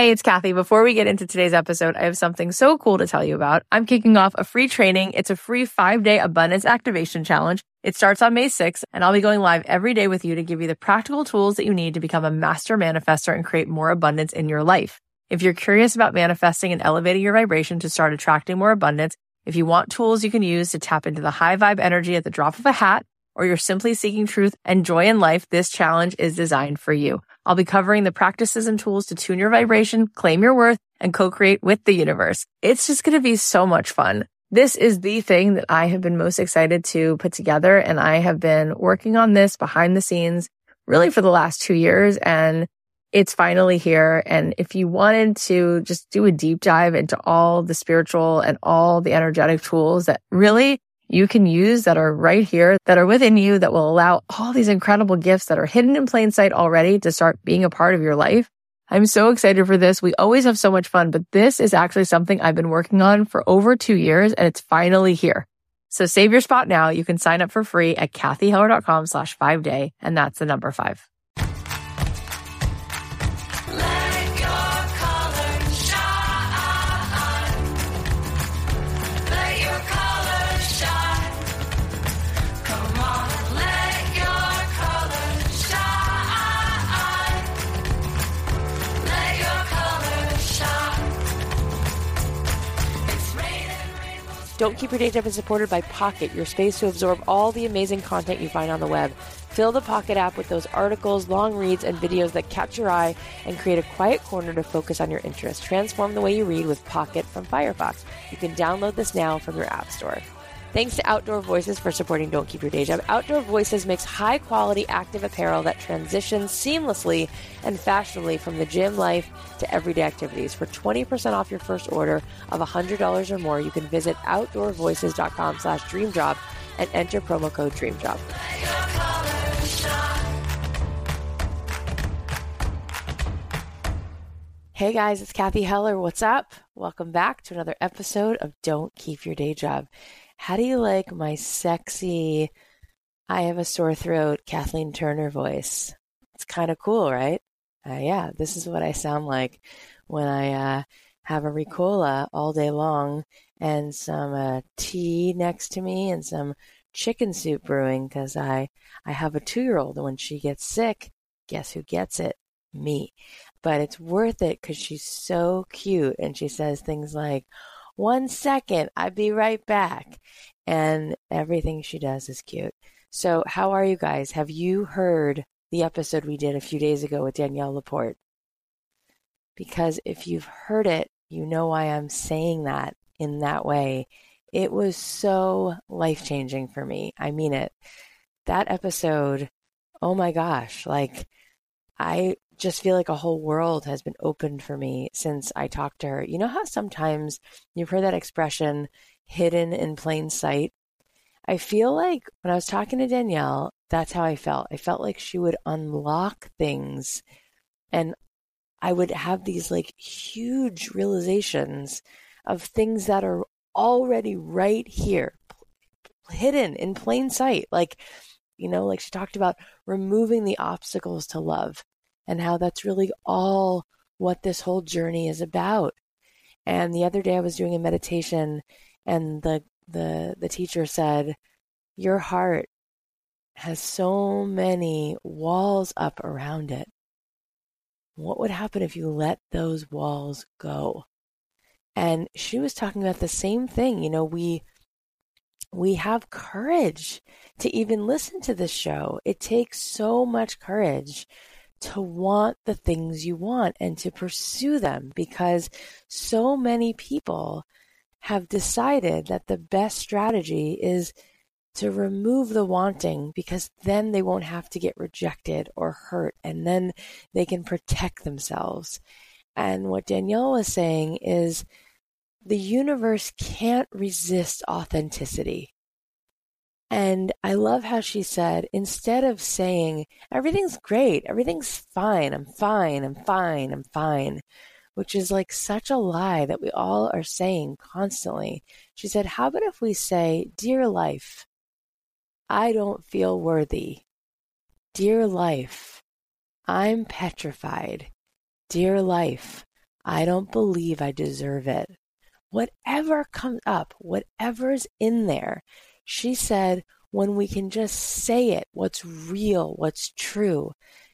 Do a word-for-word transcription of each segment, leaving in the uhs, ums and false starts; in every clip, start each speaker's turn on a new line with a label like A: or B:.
A: Hey, it's Kathy. Before we get into today's episode, I have something so cool to tell you about. I'm kicking off a free training. It's a free five-day abundance activation challenge. It starts on May sixth, and I'll be going live every day with you to give you the practical tools that you need to become a master manifester and create more abundance in your life. If you're curious about manifesting and elevating your vibration to start attracting more abundance, if you want tools you can use to tap into the high vibe energy at the drop of a hat, or you're simply seeking truth and joy in life, this challenge is designed for you. I'll be covering the practices and tools to tune your vibration, claim your worth, and co-create with the universe. It's just going to be so much fun. This is the thing that I have been most excited to put together, and I have been working on this behind the scenes really for the last two years, and it's finally here. And if you wanted to just do a deep dive into all the spiritual and all the energetic tools that really you can use that are right here, that are within you, that will allow all these incredible gifts that are hidden in plain sight already to start being a part of your life. I'm so excited for this. We always have so much fun, but this is actually something I've been working on for over two years and it's finally here. So save your spot now. You can sign up for free at kathyheller.com slash five day. And that's the number five. Don't Keep Your Day Job is supported by Pocket, your space to absorb all the amazing content you find on the web. Fill the Pocket app with those articles, long reads, and videos that catch your eye and create a quiet corner to focus on your interests. Transform the way you read with Pocket from Firefox. You can download this now from your app store. Thanks to Outdoor Voices for supporting Don't Keep Your Day Job. Outdoor Voices makes high-quality active apparel that transitions seamlessly and fashionably from the gym life to everyday activities. For twenty percent off your first order of one hundred dollars or more, you can visit outdoorvoices.com slash dreamjob and enter promo code DREAMJOB. Hey guys, it's Kathy Heller. What's up? Welcome back to another episode of Don't Keep Your Day Job. How do you like my sexy, I have a sore throat, Kathleen Turner voice? It's kind of cool, right? Uh, yeah, this is what I sound like when I uh, have a Ricola all day long and some uh, tea next to me and some chicken soup brewing because I, I have a two-year-old, and when she gets sick, guess who gets it? Me. But it's worth it because she's so cute, and she says things like, one second, I'll be right back. And everything she does is cute. So how are you guys? Have you heard the episode we did a few days ago with Danielle Laporte? Because if you've heard it, you know why I'm saying that in that way. It was so life-changing for me. I mean it. That episode, oh my gosh, like I just feel like a whole world has been opened for me since I talked to her. You know how sometimes you've heard that expression, hidden in plain sight? I feel like when I was talking to Danielle, that's how I felt. I felt like she would unlock things and I would have these like huge realizations of things that are already right here, hidden in plain sight. Like, you know, like she talked about removing the obstacles to love. And how that's really all what this whole journey is about. And the other day I was doing a meditation and the the the teacher said, your heart has so many walls up around it. What would happen if you let those walls go? And she was talking about the same thing. You know, we we have courage to even listen to this show. It takes so much courage to want the things you want and to pursue them, because so many people have decided that the best strategy is to remove the wanting, because then they won't have to get rejected or hurt, and then they can protect themselves. And what Danielle was saying is the universe can't resist authenticity. And I love how she said, instead of saying, everything's great, everything's fine, I'm fine, I'm fine, I'm fine, which is like such a lie that we all are saying constantly. She said, how about if we say, dear life, I don't feel worthy. Dear life, I'm petrified. Dear life, I don't believe I deserve it. Whatever comes up, whatever's in there, she said, when we can just say it, what's real, what's true,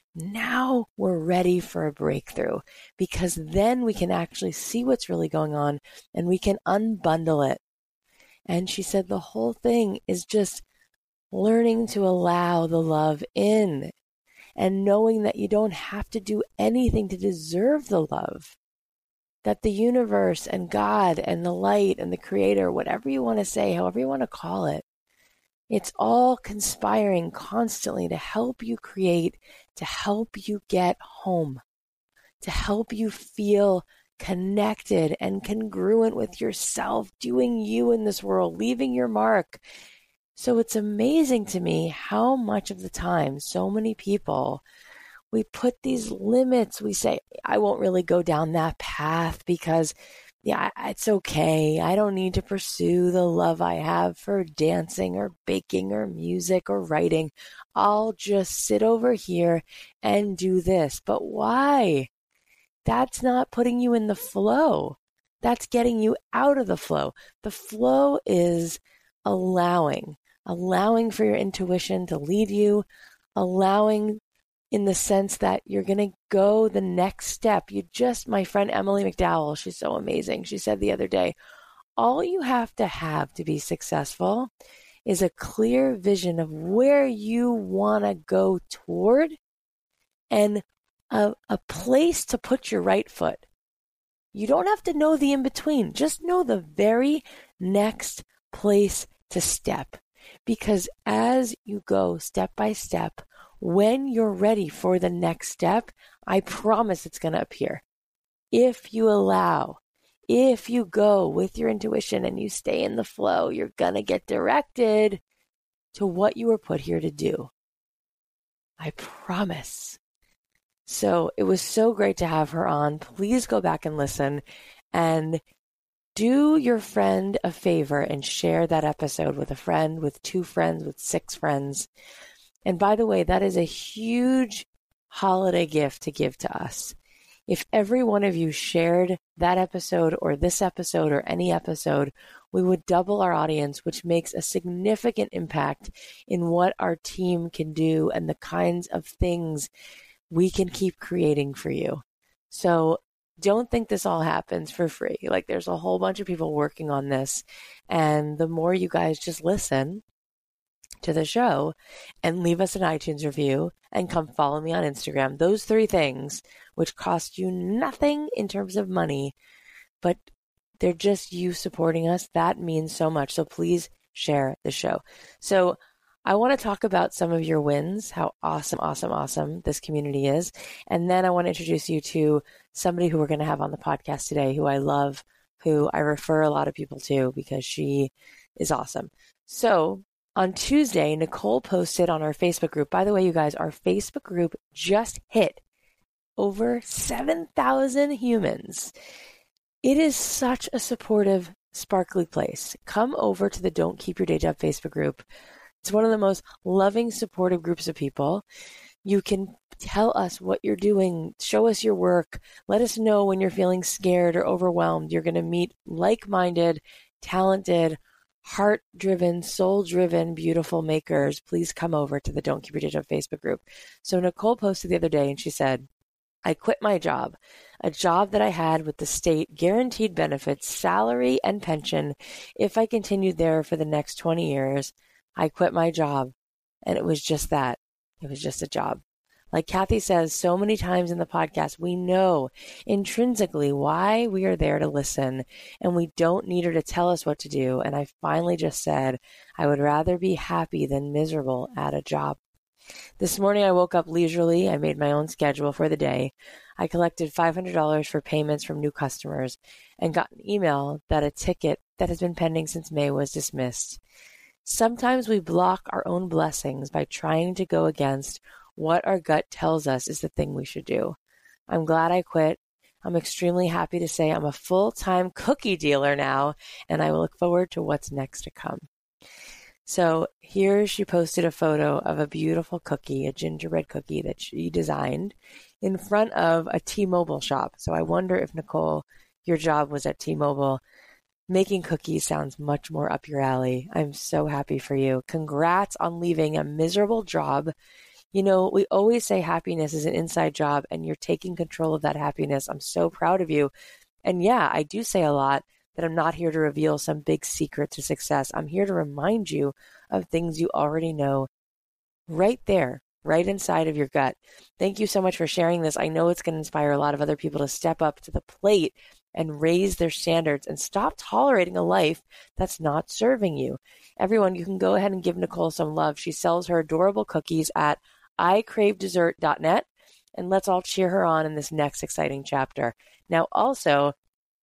A: now we're ready for a breakthrough, because then we can actually see what's really going on and we can unbundle it. And she said the whole thing is just learning to allow the love in and knowing that you don't have to do anything to deserve the love. That the universe and God and the light and the creator, whatever you want to say, however you want to call it, it's all conspiring constantly to help you create, to help you get home, to help you feel connected and congruent with yourself, doing you in this world, leaving your mark. So it's amazing to me how much of the time so many people, we put these limits. We say, I won't really go down that path because yeah, it's okay. I don't need to pursue the love I have for dancing or baking or music or writing. I'll just sit over here and do this. But why? That's not putting you in the flow. That's getting you out of the flow. The flow is allowing, allowing for your intuition to lead you, allowing in the sense that you're going to go the next step. You just, my friend Emily McDowell, she's so amazing. She said the other day, all you have to have to be successful is a clear vision of where you want to go toward and a, a place to put your right foot. You don't have to know the in-between. Just know the very next place to step. Because as you go step by step, when you're ready for the next step, I promise it's going to appear. If you allow, if you go with your intuition and you stay in the flow, you're going to get directed to what you were put here to do. I promise. So it was so great to have her on. Please go back and listen and do your friend a favor and share that episode with a friend, with two friends, with six friends. And by the way, that is a huge holiday gift to give to us. If every one of you shared that episode or this episode or any episode, we would double our audience, which makes a significant impact in what our team can do and the kinds of things we can keep creating for you. So don't think this all happens for free. Like, there's a whole bunch of people working on this. And the more you guys just listen to the show and leave us an iTunes review and come follow me on Instagram, those three things, which cost you nothing in terms of money, but they're just you supporting us, that means so much. So please share the show. So I want to talk about some of your wins, how awesome, awesome, awesome this community is. And then I want to introduce you to somebody who we're going to have on the podcast today, who I love, who I refer a lot of people to because she is awesome. So on Tuesday, Nicole posted on our Facebook group. By the way, you guys, our Facebook group just hit over seven thousand humans. It is such a supportive, sparkly place. Come over to the Don't Keep Your Day Job Facebook group. It's one of the most loving, supportive groups of people. You can tell us what you're doing, show us your work, let us know when you're feeling scared or overwhelmed. You're going to meet like-minded, talented, heart-driven, soul-driven, beautiful makers. Please come over to the Don't Keep Your Day Job Facebook group. So Nicole posted the other day and she said, I quit my job, a job that I had with the state, guaranteed benefits, salary, and pension if I continued there for the next twenty years. I quit my job, and it was just that. It was just a job. Like Kathy says so many times in the podcast, we know intrinsically why we are there to listen, and we don't need her to tell us what to do. And I finally just said, I would rather be happy than miserable at a job. This morning I woke up leisurely. I made my own schedule for the day. I collected five hundred dollars for payments from new customers and got an email that a ticket that has been pending since May was dismissed. Sometimes we block our own blessings by trying to go against what our gut tells us is the thing we should do. I'm glad I quit. I'm extremely happy to say I'm a full-time cookie dealer now, and I will look forward to what's next to come. So here she posted a photo of a beautiful cookie, a gingerbread cookie that she designed in front of a T-Mobile shop. So I wonder if, Nicole, your job was at T-Mobile. Making cookies sounds much more up your alley. I'm so happy for you. Congrats on leaving a miserable job. You know, we always say happiness is an inside job, and you're taking control of that happiness. I'm so proud of you. And yeah, I do say a lot that I'm not here to reveal some big secret to success. I'm here to remind you of things you already know right there, right inside of your gut. Thank you so much for sharing this. I know it's going to inspire a lot of other people to step up to the plate and raise their standards and stop tolerating a life that's not serving you. Everyone, you can go ahead and give Nicole some love. She sells her adorable cookies at i crave dessert dot net, and let's all cheer her on in this next exciting chapter. Now, also,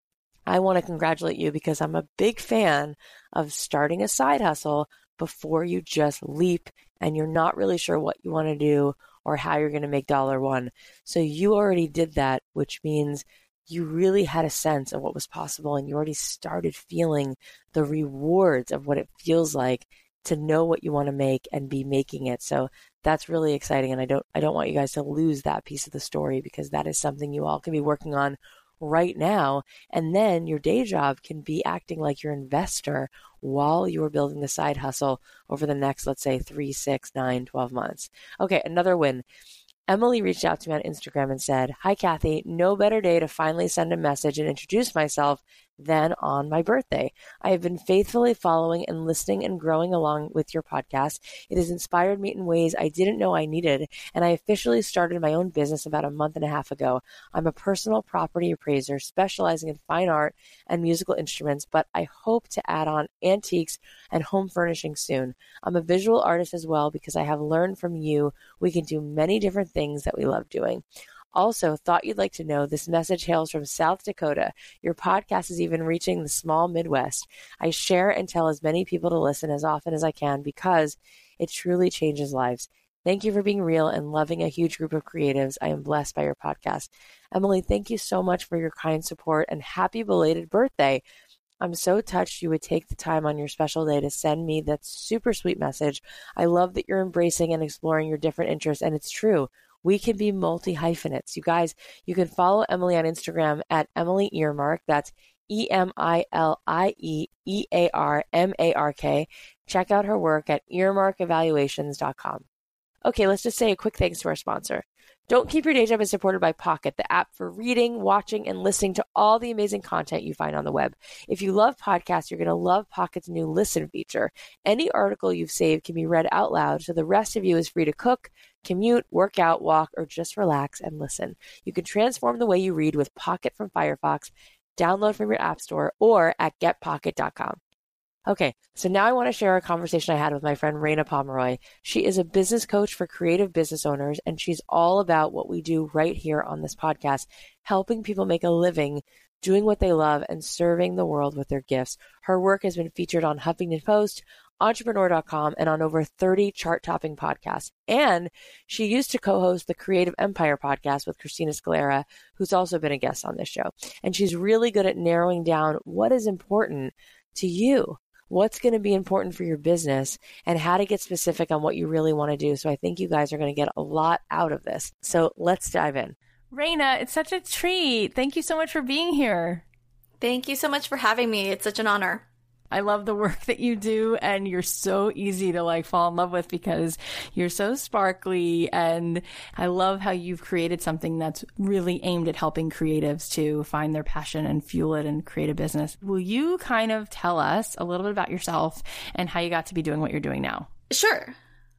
A: I want to congratulate you because I'm a big fan of starting a side hustle before you just leap and you're not really sure what you want to do or how you're going to make dollar one. So you already did that, which means you really had a sense of what was possible and you already started feeling the rewards of what it feels like to know what you want to make and be making it. So that's really exciting. And I don't, I don't want you guys to lose that piece of the story because that is something you all can be working on right now. And then your day job can be acting like your investor while you're building the side hustle over the next, let's say, three, six, nine, twelve months. Okay, another win. Emily reached out to me on Instagram and said, "Hi, Kathy, no better day to finally send a message and introduce myself than on my birthday. I have been faithfully following and listening and growing along with your podcast. It has inspired me in ways I didn't know I needed, and I officially started my own business about a month and a half ago. I'm a personal property appraiser specializing in fine art and musical instruments, but I hope to add on antiques and home furnishing soon. I'm a visual artist as well because I have learned from you we can do many different things that we love doing. Also, thought you'd like to know this message hails from South Dakota. Your podcast is even reaching the small Midwest. I share and tell as many people to listen as often as I can because it truly changes lives. Thank you for being real and loving a huge group of creatives. I am blessed by your podcast." Emily, thank you so much for your kind support and happy belated birthday. I'm so touched you would take the time on your special day to send me that super sweet message. I love that you're embracing and exploring your different interests, and it's true. We can be multi-hyphenates. You guys, you can follow Emily on Instagram at Emily Earmark. That's E M I L I E E A R M A R K. Check out her work at earmark evaluations dot com. Okay, let's just say a quick thanks to our sponsor. Don't Keep Your Day Job is supported by Pocket, the app for reading, watching, and listening to all the amazing content you find on the web. If you love podcasts, you're going to love Pocket's new Listen feature. Any article you've saved can be read out loud, so the rest of you is free to cook, commute, work out, walk, or just relax and listen. You can transform the way you read with Pocket from Firefox. Download from your app store or at get pocket dot com. Okay, so now I want to share a conversation I had with my friend Raina Pomeroy. She is a business coach for creative business owners, and she's all about what we do right here on this podcast, helping people make a living doing what they love and serving the world with their gifts. Her work has been featured on Huffington Post, entrepreneur dot com, and on over thirty chart-topping podcasts. And she used to co-host the Creative Empire podcast with Christina Scalera, who's also been a guest on this show. And she's really good at narrowing down what is important to you, what's going to be important for your business, and how to get specific on what you really want to do. So I think you guys are going to get a lot out of this. So let's dive in.
B: Raina, it's such a treat. Thank you so much for being here.
C: Thank you so much for having me. It's such an honor.
B: I love the work that you do, and you're so easy to like fall in love with because you're so sparkly, and I love how you've created something that's really aimed at helping creatives to find their passion and fuel it and create a business. Will you kind of tell us a little bit about yourself and how you got to be doing what you're doing now?
C: Sure.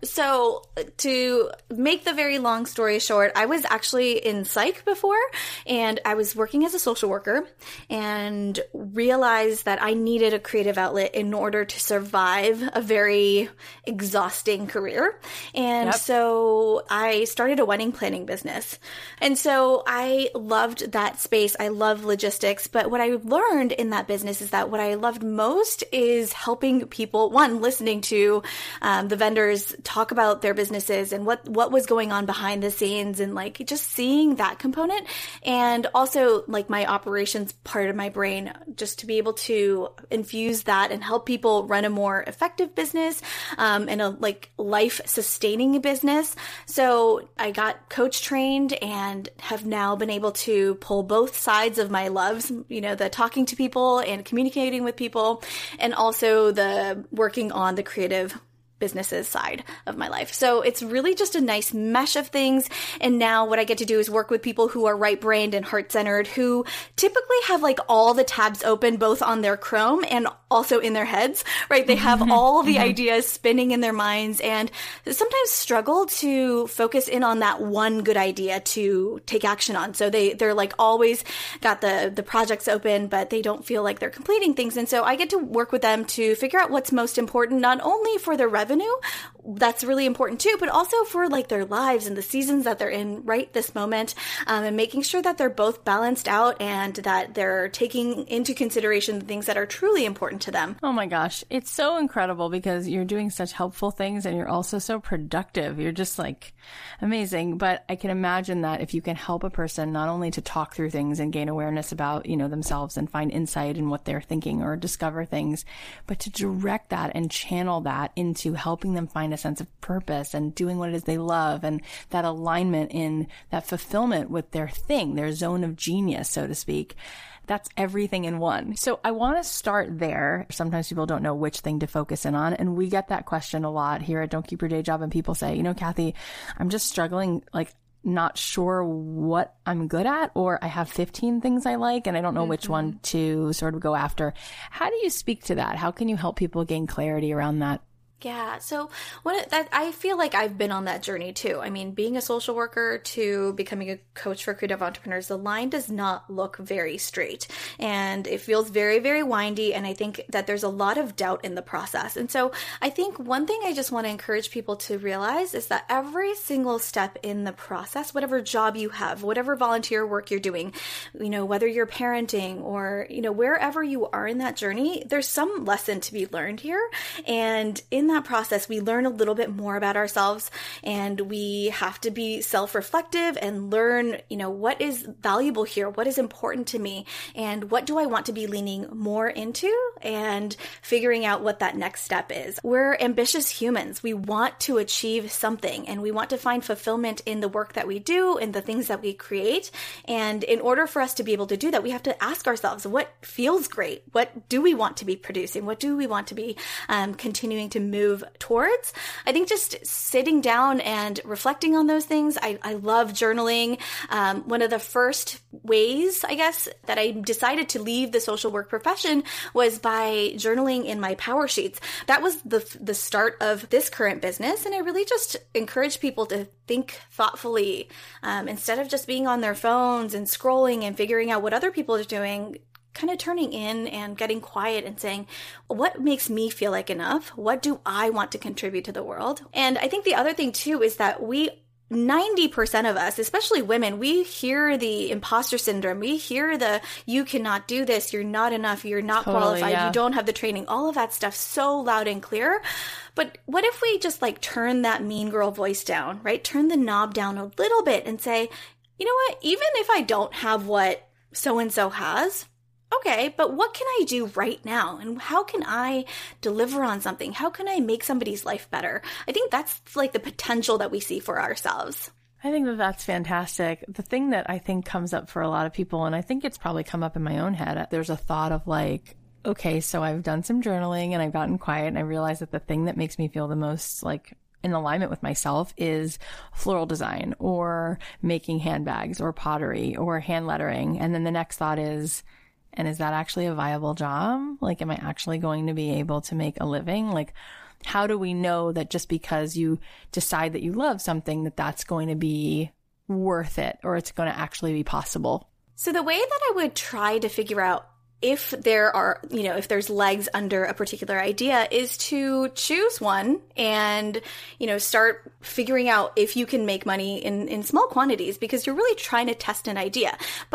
C: So to make the very long story short, I was actually in psych before, and I was working as a social worker and realized that I needed a creative outlet in order to survive a very exhausting career. And yep. so I started a wedding planning business. And so I loved that space. I love logistics. But what I learned in that business is that what I loved most is helping people, one, listening to um, the vendors talk about their businesses and what, what was going on behind the scenes, and like just seeing that component. And also like my operations part of my brain, just to be able to infuse that and help people run a more effective business, um, and a like life sustaining business. So I got coach trained and have now been able to pull both sides of my loves, you know, the talking to people and communicating with people, and also the working on the creative businesses side of my life. So it's really just a nice mesh of things. And now what I get to do is work with people who are right-brained and heart-centered, who typically have like all the tabs open, both on their Chrome and also in their heads, right? They have all the ideas spinning in their minds and sometimes struggle to focus in on that one good idea to take action on. So they, they're like always got the, the projects open, but they don't feel like they're completing things. And so I get to work with them to figure out what's most important, not only for their revenue, that's really important too, but also for like their lives and the seasons that they're in right this moment, um, and making sure that they're both balanced out and that they're taking into consideration the things that are truly important to them.
B: Oh my gosh. It's so incredible because you're doing such helpful things and you're also so productive. You're just like amazing. But I can imagine that if you can help a person not only to talk through things and gain awareness about, you know, themselves and find insight in what they're thinking or discover things, but to direct that and channel that into helping them find a sense of purpose and doing what it is they love, and that alignment in that fulfillment with their thing, their zone of genius, so to speak. That's everything in one. So I want to start there. Sometimes people don't know which thing to focus in on. And we get that question a lot here at Don't Keep Your Day Job. And people say, you know, Kathy, I'm just struggling, like, not sure what I'm good at, or I have fifteen things I like and I don't know mm-hmm. which one to sort of go after. How do you speak to that? How can you help people gain clarity around that?
C: Yeah. So what that I feel like I've been on that journey too. I mean, being a social worker to becoming a coach for creative entrepreneurs, the line does not look very straight and it feels very, very windy. And I think that there's a lot of doubt in the process. And so I think one thing I just want to encourage people to realize is that every single step in the process, whatever job you have, whatever volunteer work you're doing, you know, whether you're parenting or, you know, wherever you are in that journey, there's some lesson to be learned here. And in that process, we learn a little bit more about ourselves, and we have to be self-reflective and learn, you know, what is valuable here, what is important to me, and what do I want to be leaning more into, and figuring out what that next step is. We're ambitious humans. We want to achieve something, and we want to find fulfillment in the work that we do and the things that we create. And in order for us to be able to do that, we have to ask ourselves, what feels great? What do we want to be producing? What do we want to be um, continuing to move move towards? I think just sitting down and reflecting on those things. I, I love journaling. Um, one of the first ways, I guess, that I decided to leave the social work profession was by journaling in my power sheets. That was the the start of this current business. And I really just encourage people to think thoughtfully, um, instead of just being on their phones and scrolling and figuring out what other people are doing. Kind of turning in and getting quiet and saying, what makes me feel like enough? What do I want to contribute to the world? And I think the other thing too is that we ninety percent of us, especially women, we hear the imposter syndrome. We hear the, you cannot do this. You're not enough. You're not totally, qualified. Yeah. You don't have the training. All of that stuff so loud and clear. But what if we just like turn that mean girl voice down, right? Turn the knob down a little bit and say, you know what? Even if I don't have what so-and-so has, okay, but what can I do right now? And how can I deliver on something? How can I make somebody's life better? I think that's like the potential that we see for ourselves.
B: I think that that's fantastic. The thing that I think comes up for a lot of people, and I think it's probably come up in my own head, there's a thought of like, okay, so I've done some journaling and I've gotten quiet and I realized that the thing that makes me feel the most like in alignment with myself is floral design or making handbags or pottery or hand lettering. And then the next thought is, and is that actually a viable job? Like, am I actually going to be able to make a living? Like, how do we know that just because you decide that you love something, that that's going to be worth it or it's going to actually be possible?
C: So the way that I would try to figure out if there are, you know, if there's legs under a particular idea is to choose one and, you know, start figuring out if you can make money in, in small quantities, because you're really trying to test an idea. But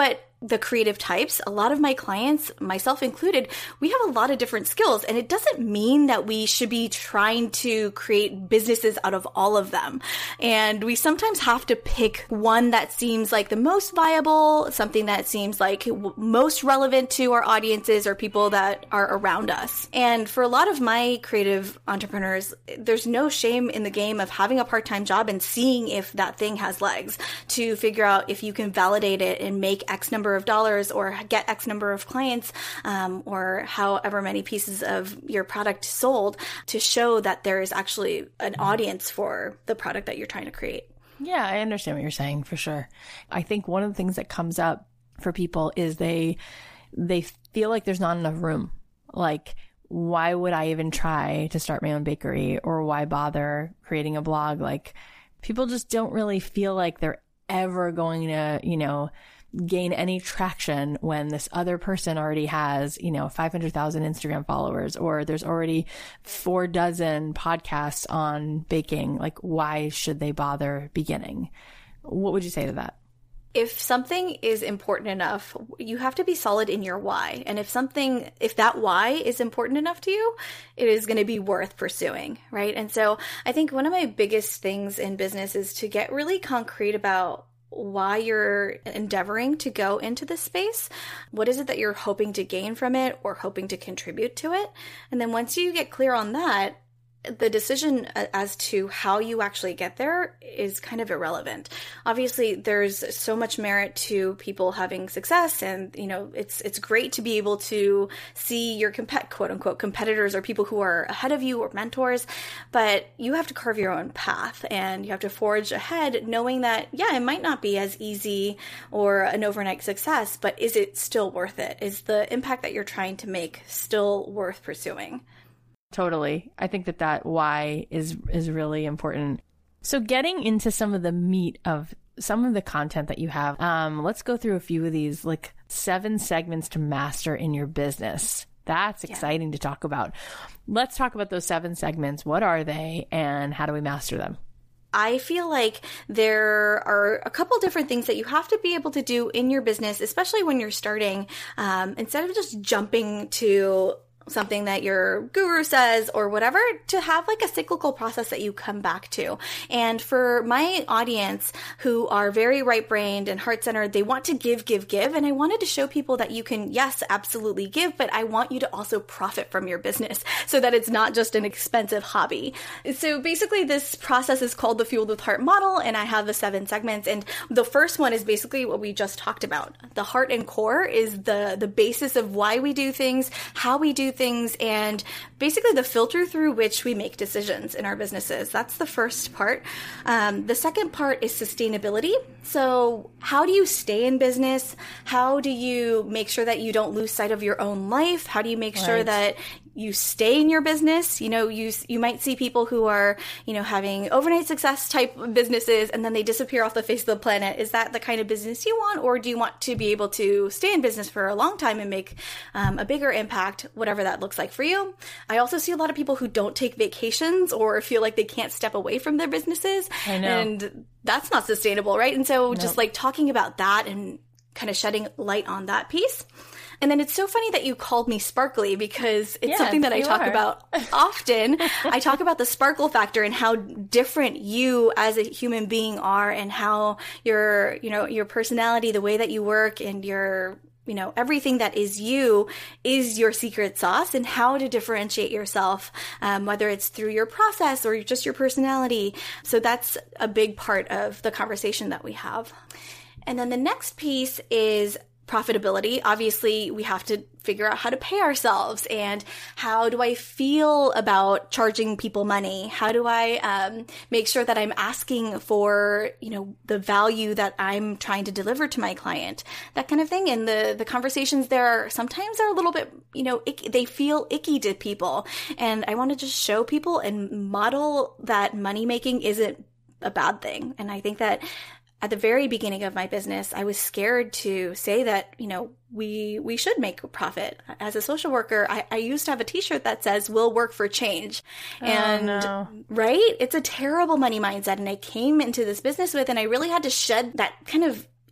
C: the creative types, a lot of my clients, myself included, we have a lot of different skills, and it doesn't mean that we should be trying to create businesses out of all of them. And we sometimes have to pick one that seems like the most viable, something that seems like most relevant to our audiences or people that are around us. And for a lot of my creative entrepreneurs, there's no shame in the game of having a part-time job and seeing if that thing has legs, to figure out if you can validate it and make X number of dollars or get X number of clients, um, or however many pieces of your product sold, to show that there is actually an audience for the product that you're trying to create.
B: Yeah, I understand what you're saying for sure. I think one of the things that comes up for people is they they feel like there's not enough room. Like, why would I even try to start my own bakery, or why bother creating a blog? Like, people just don't really feel like they're ever going to, you know, gain any traction when this other person already has, you know, five hundred thousand Instagram followers, or there's already four dozen podcasts on baking. Like, why should they bother beginning? What would you say to that?
C: If something is important enough, you have to be solid in your why. And if something, if that why is important enough to you, it is going to be worth pursuing, right? And so I think one of my biggest things in business is to get really concrete about why you're endeavoring to go into this space. What is it that you're hoping to gain from it or hoping to contribute to it? And then once you get clear on that, the decision as to how you actually get there is kind of irrelevant. Obviously, there's so much merit to people having success, and you know, it's it's great to be able to see your compet quote unquote competitors or people who are ahead of you or mentors, but you have to carve your own path and you have to forge ahead, knowing that yeah, it might not be as easy or an overnight success, but is it still worth it? Is the impact that you're trying to make still worth pursuing?
B: Totally. I think that that why is is really important. So getting into some of the meat of some of the content that you have, um, let's go through a few of these, like seven segments to master in your business. That's exciting yeah. to talk about. Let's talk about those seven segments. What are they and how do we master them?
C: I feel like there are a couple different things that you have to be able to do in your business, especially when you're starting, um, instead of just jumping to something that your guru says or whatever, to have like a cyclical process that you come back to. And for my audience who are very right-brained and heart-centered, they want to give, give, give. And I wanted to show people that you can, yes, absolutely give, but I want you to also profit from your business so that it's not just an expensive hobby. So basically this process is called the Fueled with Heart model, and I have the seven segments. And the first one is basically what we just talked about. The heart and core is the, the basis of why we do things, how we do things, and basically the filter through which we make decisions in our businesses. That's the first part. Um, the second part is sustainability. So how do you stay in business? How do you make sure that you don't lose sight of your own life? How do you make right. sure that you stay in your business? You know, you you might see people who are, you know, having overnight success type businesses and then they disappear off the face of the planet. Is that the kind of business you want? Or do you want to be able to stay in business for a long time and make um, a bigger impact, whatever that looks like for you? I also see a lot of people who don't take vacations or feel like they can't step away from their businesses.
B: I know.
C: And that's not sustainable, right? And so
B: Nope.
C: just like talking about that and kind of shedding light on that piece. And then it's so funny that you called me sparkly because it's
B: yes,
C: something that I talk
B: are.
C: about often. I talk about the sparkle factor and how different you as a human being are, and how your, you know, your personality, the way that you work, and your, you know, everything that is you is your secret sauce, and how to differentiate yourself, um, whether it's through your process or just your personality. So that's a big part of the conversation that we have. And then the next piece is profitability. Obviously, we have to figure out how to pay ourselves, and how do I feel about charging people money? How do I um, make sure that I'm asking for, you know, the value that I'm trying to deliver to my client, that kind of thing. And the the conversations there sometimes are a little bit, you know, icky, they feel icky to people. And I want to just show people and model that money making isn't a bad thing. And I think that at the very beginning of my business, I was scared to say that, you know, we we should make a profit. As a social worker, I, I used to have a t-shirt that says, "We'll work for change."
B: Oh,
C: and
B: no.
C: right? It's a terrible money mindset. And I came into this business with, and I really had to shed that kind of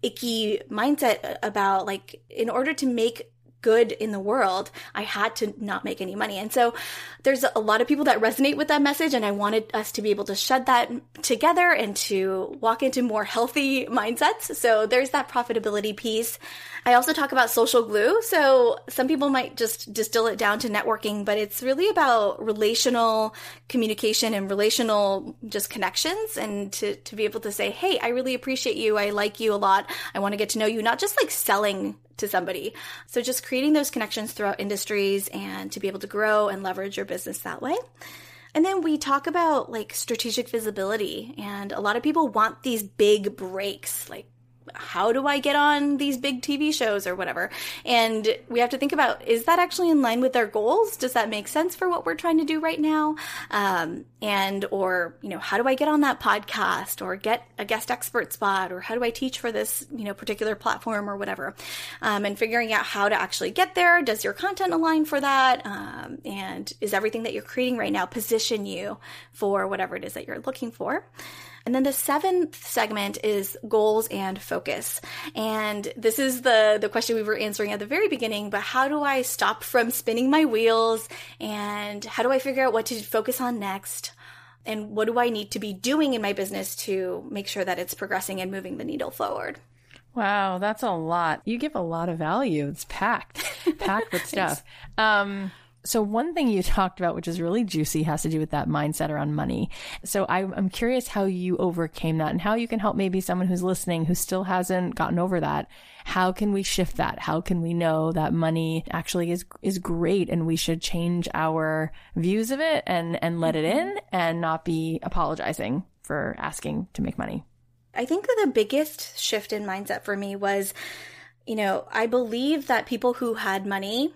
C: icky mindset about like, in order to make good in the world, I had to not make any money. And so there's a lot of people that resonate with that message. And I wanted us to be able to shed that together and to walk into more healthy mindsets. So there's that profitability piece. I also talk about social glue. So some people might just distill it down to networking, but it's really about relational communication and relational just connections, and to, to be able to say, hey, I really appreciate you. I like you a lot. I want to get to know you, not just like selling to somebody. So just creating those connections throughout industries and to be able to grow and leverage your business that way. And then we talk about like strategic visibility, and a lot of people want these big breaks, like, how do I get on these big T V shows or whatever? And we have to think about, is that actually in line with our goals? Does that make sense for what we're trying to do right now? Um, and, or, you know, how do I get on that podcast or get a guest expert spot? Or how do I teach for this, you know, particular platform or whatever? Um, and figuring out how to actually get there. Does your content align for that? Um, and is everything that you're creating right now position you for whatever it is that you're looking for? And then the seventh segment is goals and focus. And this is the, the question we were answering at the very beginning, but how do I stop from spinning my wheels? And how do I figure out what to focus on next? And what do I need to be doing in my business to make sure that it's progressing and moving the needle forward?
B: Wow, that's a lot. You give a lot of value. It's packed, packed with stuff. Um, So one thing you talked about, which is really juicy, has to do with that mindset around money. So I, I'm curious how you overcame that and how you can help maybe someone who's listening who still hasn't gotten over that. How can we shift that? How can we know that money actually is is great and we should change our views of it and, and let it in and not be apologizing for asking to make money?
C: I think that the biggest shift in mindset for me was, you know, I believe that people who had money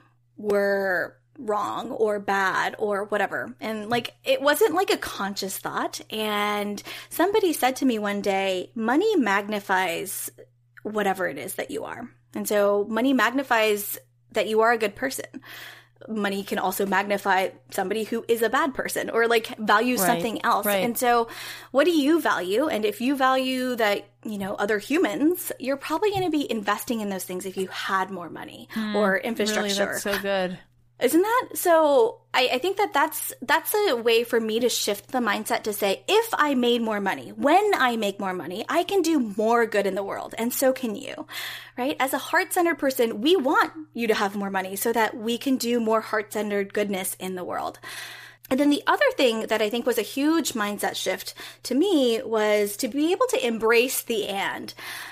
C: were wrong or bad or whatever. And like, it wasn't like a conscious thought. And somebody said to me one day, money magnifies whatever it is that you are. And so money magnifies that you are a good person. Money can also magnify somebody who is a bad person or like values
B: right,
C: something else.
B: Right.
C: And so what do you value? And if you value that, you know, other humans, you're probably going to be investing in those things if you had more money mm, or infrastructure.
B: Really, that's so good.
C: Isn't that? So I, I think that that's, that's a way for me to shift the mindset to say, if I made more money, when I make more money, I can do more good in the world. And so can you, right? As a heart-centered person, we want you to have more money so that we can do more heart-centered goodness in the world. And then the other thing that I think was a huge mindset shift to me was to be able to embrace the and.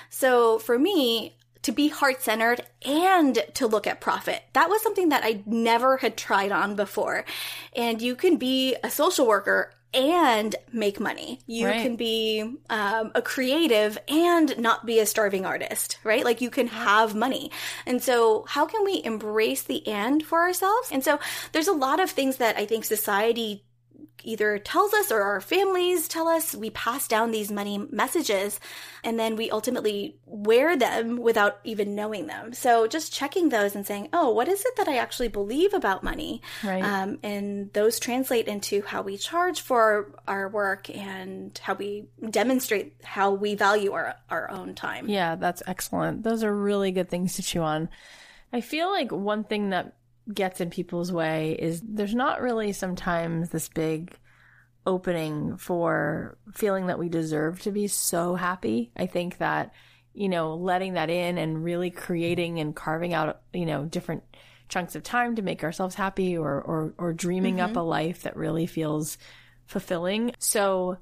C: So for me, to be heart-centered and to look at profit. That was something that I never had tried on before. And you can be a social worker and make money. You right. can be um, a creative and not be a starving artist, right? Like you can have money. And so how can we embrace the and for ourselves? And so there's a lot of things that I think society either tells us or our families tell us. We pass down these money messages and then we ultimately wear them without even knowing them. So just checking those and saying, oh, what is it that I actually believe about money?
B: Right.
C: Um, and those translate into how we charge for our work and how we demonstrate how we value our, our own time.
B: Yeah, that's excellent. Those are really good things to chew on. I feel like one thing that gets in people's way is there's not really sometimes this big opening for feeling that we deserve to be so happy. I think that, you know, letting that in and really creating and carving out, you know, different chunks of time to make ourselves happy or, or, or dreaming mm-hmm. up a life that really feels fulfilling. So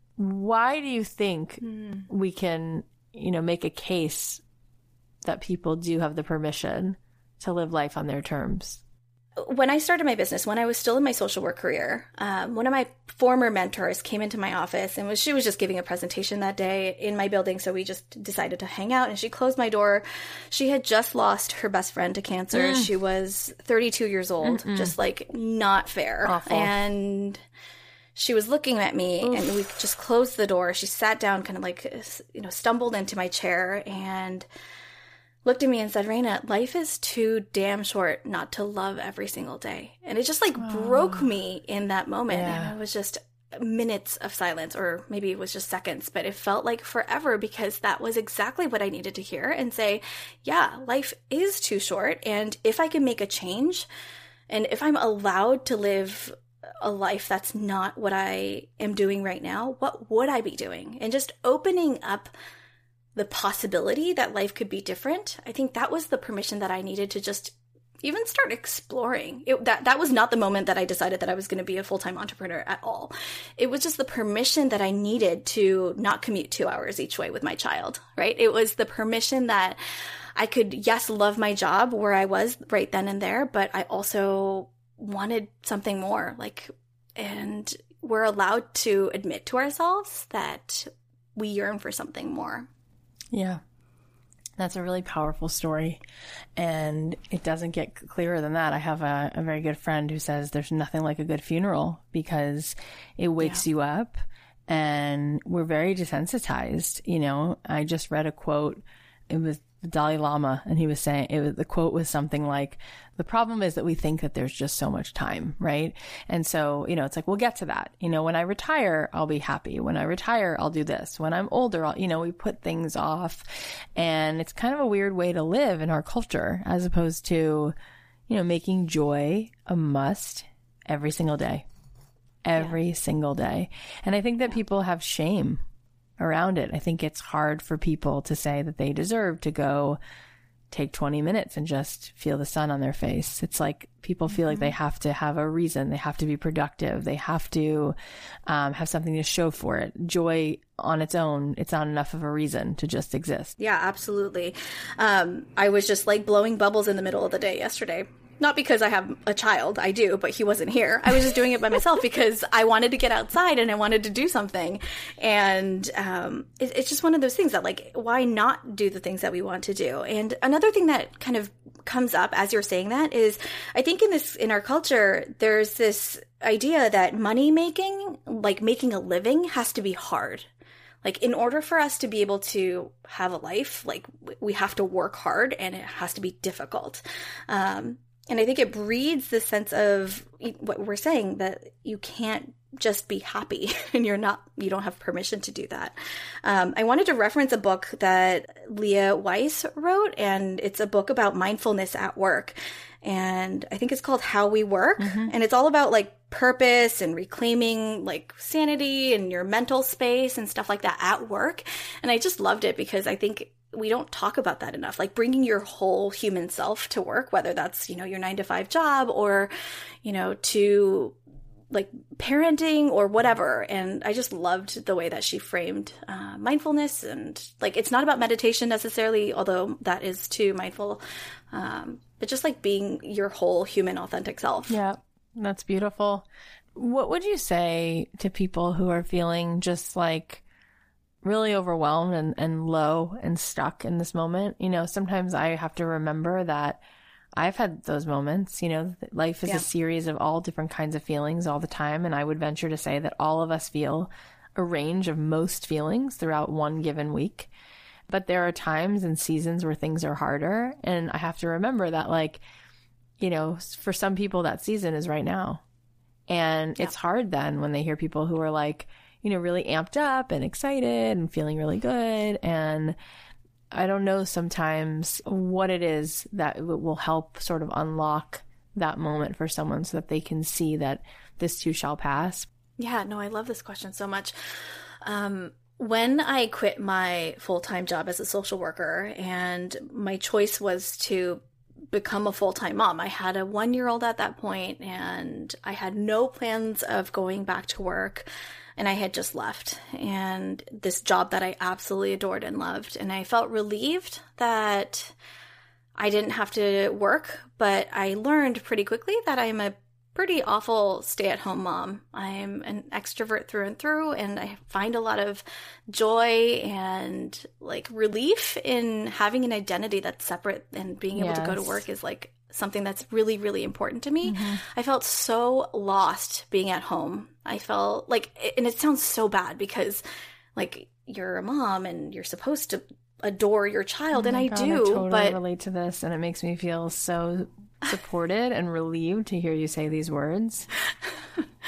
B: why do you think mm. we can, you know, make a case that people do have the permission to live life on their terms?
C: When I started my business, when I was still in my social work career, um, one of my former mentors came into my office and was she was just giving a presentation that day in my building. So we just decided to hang out and she closed my door. She had just lost her best friend to cancer. Mm. She was thirty-two years old, Mm-mm. just like not fair.
B: Awful.
C: And she was looking at me Oof. and we just closed the door. She sat down, kind of like, you know, stumbled into my chair and looked at me and said, Raina, life is too damn short not to love every single day. And it just like oh. broke me in that moment.
B: Yeah.
C: And I was just, minutes of silence, or maybe it was just seconds, but it felt like forever, because that was exactly what I needed to hear and say, yeah, life is too short. And if I can make a change, and if I'm allowed to live a life that's not what I am doing right now, what would I be doing? And just opening up the possibility that life could be different. I think that was the permission that I needed to just even start exploring. It, that that was not the moment that I decided that I was going to be a full-time entrepreneur at all. It was just the permission that I needed to not commute two hours each way with my child, right? It was the permission that I could, yes, love my job where I was right then and there, but I also wanted something more. Like, and we're allowed to admit to ourselves that we yearn for something more.
B: Yeah. That's a really powerful story, and it doesn't get clearer than that. I have a, a very good friend who says there's nothing like a good funeral, because it wakes yeah. you up, and we're very desensitized. You know, I just read a quote. It was the Dalai Lama, and he was saying, it was, the quote was something like, the problem is that we think that there's just so much time, right? And so, you know, it's like, we'll get to that. You know, when I retire, I'll be happy. When I retire, I'll do this. When I'm older, I'll, you know, we put things off, and it's kind of a weird way to live in our culture, as opposed to, you know, making joy a must every single day, every yeah. single day. And I think that people have shame around it. I think it's hard for people to say that they deserve to go take twenty minutes and just feel the sun on their face. It's like people feel mm-hmm. like they have to have a reason. They have to be productive. They have to um, have something to show for it. Joy on its own, it's not enough of a reason to just exist.
C: Yeah, absolutely. Um, I was just like blowing bubbles in the middle of the day yesterday. Not because I have a child, I do, but he wasn't here. I was just doing it by myself because I wanted to get outside and I wanted to do something. And um, it, it's just one of those things that, like, why not do the things that we want to do? And another thing that kind of comes up as you're saying that is, I think in this, in our culture, there's this idea that money making, like making a living, has to be hard. Like, in order for us to be able to have a life, like, we have to work hard and it has to be difficult. Um, And I think it breeds this sense of what we're saying, that you can't just be happy and you're not, you don't have permission to do that. Um, I wanted to reference a book that Leah Weiss wrote, and it's a book about mindfulness at work. And I think it's called How We Work. Mm-hmm. And it's all about like purpose and reclaiming like sanity and your mental space and stuff like that at work. And I just loved it because I think we don't talk about that enough, like bringing your whole human self to work, whether that's, you know, your nine to five job or, you know, to like parenting or whatever. And I just loved the way that she framed uh, mindfulness, and like, it's not about meditation necessarily, although that is too mindful, um, but just like being your whole human authentic self.
B: Yeah, that's beautiful. What would you say to people who are feeling just like really overwhelmed and, and low and stuck in this moment? You know, sometimes I have to remember that I've had those moments. You know, life is yeah. a series of all different kinds of feelings all the time. And I would venture to say that all of us feel a range of most feelings throughout one given week. But there are times and seasons where things are harder. And I have to remember that, like, you know, for some people that season is right now. And yeah. it's hard then when they hear people who are like, you know, really amped up and excited and feeling really good. And I don't know sometimes what it is that will help sort of unlock that moment for someone so that they can see that this too shall pass.
C: Yeah, no, I love this question so much. Um, when I quit my full-time job as a social worker and my choice was to become a full-time mom, I had a one-year-old at that point and I had no plans of going back to work. And I had just left, and this job that I absolutely adored and loved. And I felt relieved that I didn't have to work, but I learned pretty quickly that I'm a pretty awful stay-at-home mom. I'm an extrovert through and through, and I find a lot of joy and like relief in having an identity that's separate, and being able yes. to go to work is like something that's really, really important to me. Mm-hmm. I felt so lost being at home. I felt like, and it sounds so bad because like you're a mom and you're supposed to adore your child, oh and I
B: God,
C: do,
B: I totally
C: but
B: relate to this, and it makes me feel so supported and relieved to hear you say these words.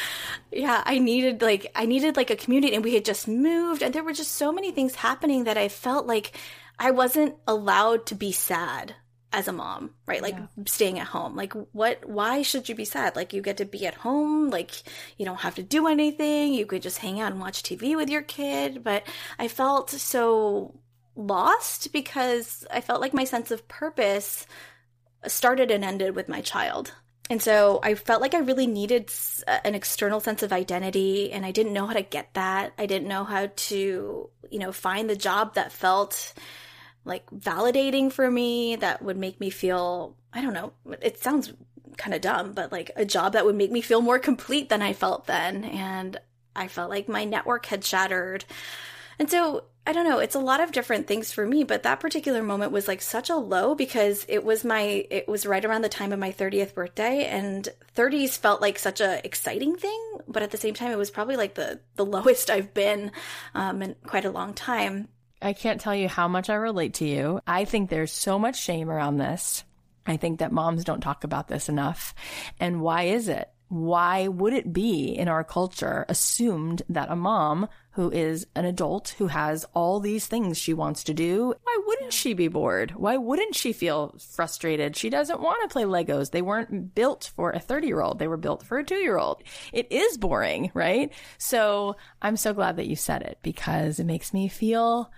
C: Yeah, I needed like I needed like a community, and we had just moved, and there were just so many things happening that I felt like I wasn't allowed to be sad as a mom, right? Like yeah. staying at home. Like what, why should you be sad? Like you get to be at home, like you don't have to do anything. You could just hang out and watch T V with your kid. But I felt so lost because I felt like my sense of purpose started and ended with my child. And so I felt like I really needed an external sense of identity, and I didn't know how to get that. I didn't know how to, you know, find the job that felt like validating for me, that would make me feel, I don't know, it sounds kind of dumb, but like a job that would make me feel more complete than I felt then. And I felt like my network had shattered. And so I don't know, it's a lot of different things for me, but that particular moment was like such a low because it was my, it was right around the time of my thirtieth birthday, and thirties felt like such a exciting thing, but at the same time, it was probably like the, the lowest I've been um, in quite a long time.
B: I can't tell you how much I relate to you. I think there's so much shame around this. I think that moms don't talk about this enough. And why is it? Why would it be in our culture assumed that a mom who is an adult who has all these things she wants to do, why wouldn't she be bored? Why wouldn't she feel frustrated? She doesn't want to play Legos. They weren't built for a thirty-year-old. They were built for a two-year-old. It is boring, right? So I'm so glad that you said it because it makes me feel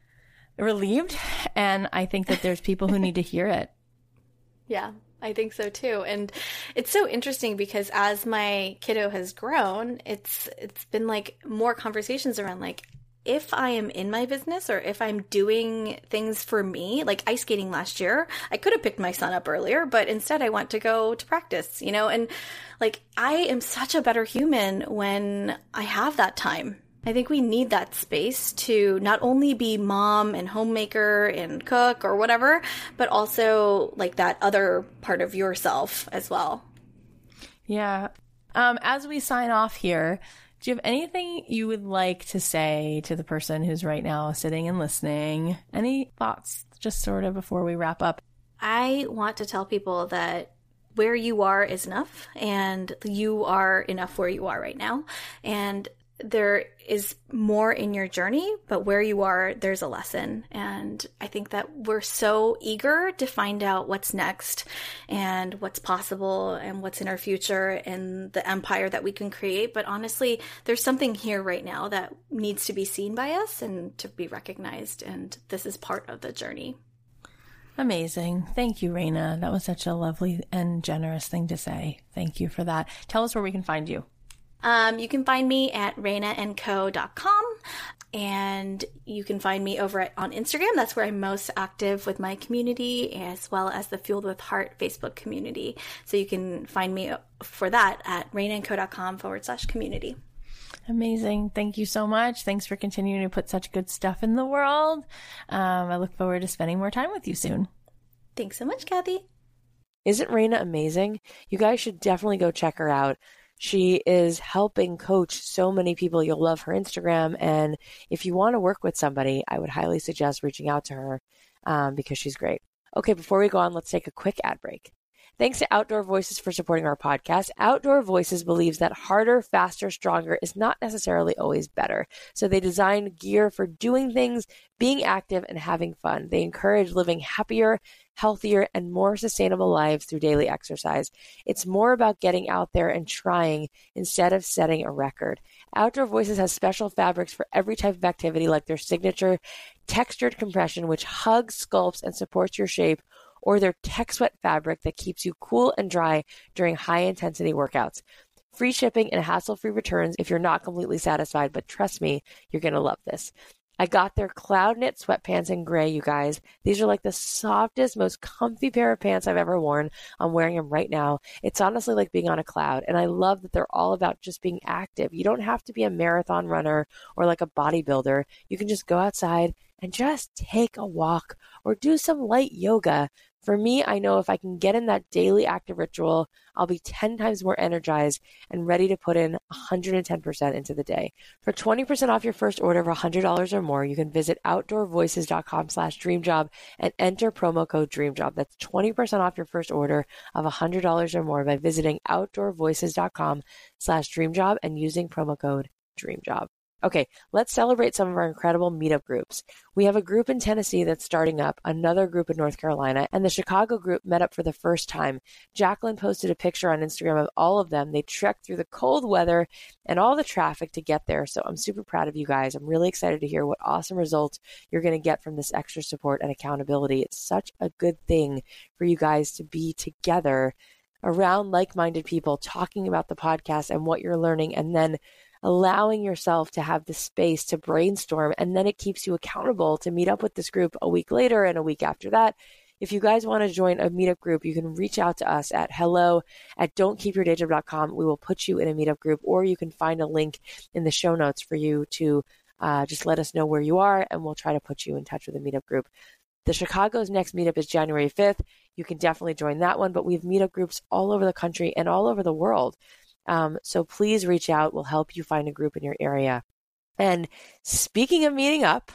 B: relieved. And I think that there's people who need to hear it.
C: Yeah. I think so too. And it's so interesting because as my kiddo has grown, it's it's been like more conversations around like, if I am in my business or if I'm doing things for me, like ice skating last year, I could have picked my son up earlier, but instead I went to go to practice, you know, and like I am such a better human when I have that time. I think we need that space to not only be mom and homemaker and cook or whatever, but also like that other part of yourself as well.
B: Yeah. Um, as we sign off here, do you have anything you would like to say to the person who's right now sitting and listening? Any thoughts just sort of before we wrap up?
C: I want to tell people that where you are is enough, and you are enough where you are right now. And there is more in your journey, but where you are, there's a lesson. And I think that we're so eager to find out what's next and what's possible and what's in our future and the empire that we can create. But honestly, there's something here right now that needs to be seen by us and to be recognized. And this is part of the journey.
B: Amazing. Thank you, Raina. That was such a lovely and generous thing to say. Thank you for that. Tell us where we can find you.
C: Um, you can find me at raina and co dot com, and you can find me over at, on Instagram. That's where I'm most active with my community, as well as the Fueled with Heart Facebook community. So you can find me for that at raina and co dot com forward slash community.
B: Amazing. Thank you so much. Thanks for continuing to put such good stuff in the world. Um, I look forward to spending more time with you soon.
C: Thanks so much, Kathy.
A: Isn't Raina amazing? You guys should definitely go check her out. She is helping coach so many people. You'll love her Instagram. And if you want to work with somebody, I would highly suggest reaching out to her um, because she's great. Okay, before we go on, let's take a quick ad break. Thanks to Outdoor Voices for supporting our podcast. Outdoor Voices believes that harder, faster, stronger is not necessarily always better. So they design gear for doing things, being active, and having fun. They encourage living happier, healthier, and more sustainable lives through daily exercise. It's more about getting out there and trying instead of setting a record. Outdoor Voices has special fabrics for every type of activity, like their signature textured compression, which hugs, sculpts, and supports your shape, or their Tech Sweat fabric that keeps you cool and dry during high-intensity workouts. Free shipping and hassle-free returns if you're not completely satisfied, but trust me, you're going to love this. I got their Cloud Knit sweatpants in gray, you guys. These are like the softest, most comfy pair of pants I've ever worn. I'm wearing them right now. It's honestly like being on a cloud, and I love that they're all about just being active. You don't have to be a marathon runner or like a bodybuilder. You can just go outside and just take a walk or do some light yoga. For me, I know if I can get in that daily active ritual, I'll be ten times more energized and ready to put in one hundred ten percent into the day. For twenty percent off your first order of one hundred dollars or more, you can visit outdoorvoices.com slash dreamjob and enter promo code DREAMJOB. That's twenty percent off your first order of one hundred dollars or more by visiting outdoorvoices.com slash dreamjob and using promo code DREAMJOB. Okay, let's celebrate some of our incredible meetup groups. We have a group in Tennessee that's starting up, another group in North Carolina, and the Chicago group met up for the first time. Jacqueline posted a picture on Instagram of all of them. They trekked through the cold weather and all the traffic to get there, so I'm super proud of you guys. I'm really excited to hear what awesome results you're going to get from this extra support and accountability. It's such a good thing for you guys to be together around like-minded people talking about the podcast and what you're learning, and then allowing yourself to have the space to brainstorm, and then it keeps you accountable to meet up with this group a week later and a week after that. If you guys want to join a meetup group, you can reach out to us at hello at don't keep your day job dot com. We will put you in a meetup group, or you can find a link in the show notes for you to uh, just let us know where you are, and we'll try to put you in touch with a meetup group. The Chicago's next meetup is January fifth. You can definitely join that one, but we have meetup groups all over the country and all over the world. Um, so please reach out. We'll help you find a group in your area. And speaking of meeting up,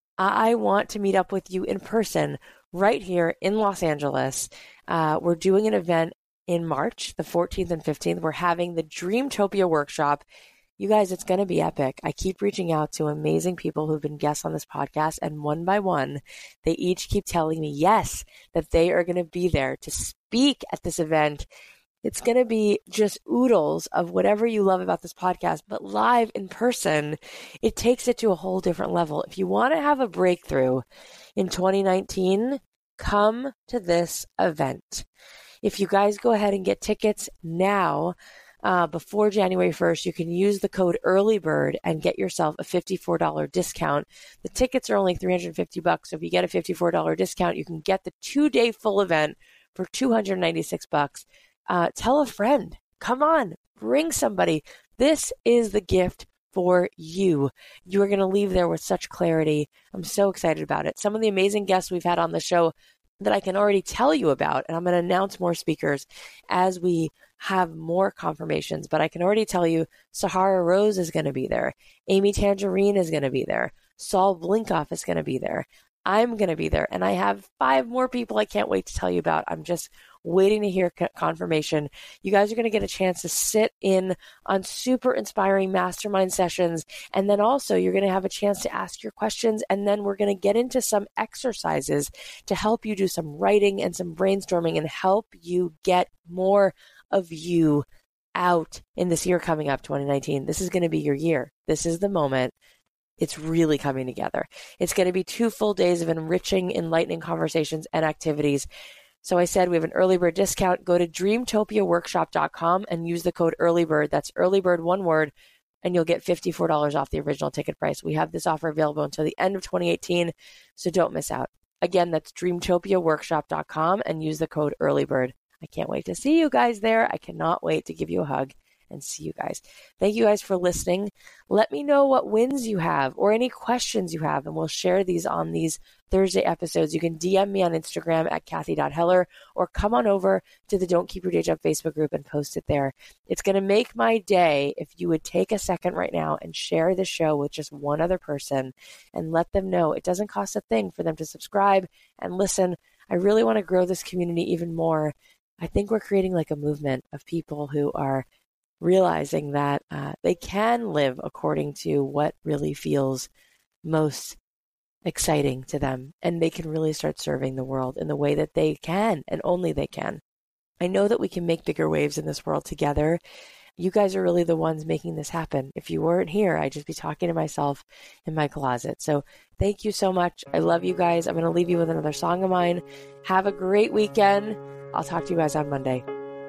A: I want to meet up with you in person right here in Los Angeles. Uh, we're doing an event in March, the fourteenth and fifteenth. We're having the Dreamtopia workshop. You guys, it's going to be epic. I keep reaching out to amazing people who've been guests on this podcast, and one by one, they each keep telling me, yes, that they are going to be there to speak at this event. It's going to be just oodles of whatever you love about this podcast, but live in person, it takes it to a whole different level. If you want to have a breakthrough in twenty nineteen, come to this event. If you guys go ahead and get tickets now, uh, before January first, you can use the code EARLYBIRD and get yourself a fifty-four dollars discount. The tickets are only three hundred fifty bucks. So if you get a fifty-four dollars discount, you can get the two-day full event for two hundred ninety-six bucks. Uh, tell a friend, come on, bring somebody. This is the gift for you. You are going to leave there with such clarity. I'm so excited about it. Some of the amazing guests we've had on the show that I can already tell you about, and I'm going to announce more speakers as we have more confirmations, but I can already tell you Sahara Rose is going to be there. Amy Tangerine is going to be there. Saul Blinkoff is going to be there. I'm going to be there, and I have five more people I can't wait to tell you about. I'm just waiting to hear confirmation. You guys are going to get a chance to sit in on super inspiring mastermind sessions, and then also you're going to have a chance to ask your questions, and then we're going to get into some exercises to help you do some writing and some brainstorming and help you get more of you out in this year coming up, twenty nineteen. This is going to be your year. This is the moment. It's really coming together. It's going to be two full days of enriching, enlightening conversations and activities. So I said we have an early bird discount. Go to dreamtopia workshop dot com and use the code EARLYBIRD. That's earlybird, one word, and you'll get fifty-four dollars off the original ticket price. We have this offer available until the end of twenty eighteen, so don't miss out. Again, that's dreamtopia workshop dot com and use the code EARLYBIRD. I can't wait to see you guys there. I cannot wait to give you a hug and see you guys. Thank you guys for listening. Let me know what wins you have or any questions you have, and we'll share these on these Thursday episodes. You can D M me on Instagram at Kathy dot Heller or come on over to the Don't Keep Your Day Job Facebook group and post it there. It's going to make my day if you would take a second right now and share the show with just one other person and let them know it doesn't cost a thing for them to subscribe and listen. I really want to grow this community even more. I think we're creating like a movement of people who are realizing that uh, they can live according to what really feels most exciting to them, and they can really start serving the world in the way that they can and only they can. I know that we can make bigger waves in this world together. You guys are really the ones making this happen. If you weren't here, I'd just be talking to myself in my closet. So thank you so much. I love you guys. I'm going to leave you with another song of mine. Have a great weekend. I'll talk to you guys on Monday.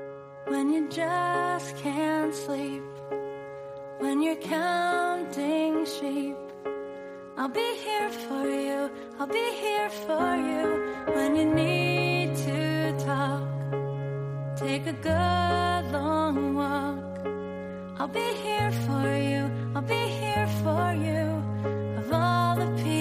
D: When you just can't sleep, when you're counting sheep, I'll be here for you, I'll be here for you. When you need to talk, take a good long walk. I'll be here for you, I'll be here for you. Of all the people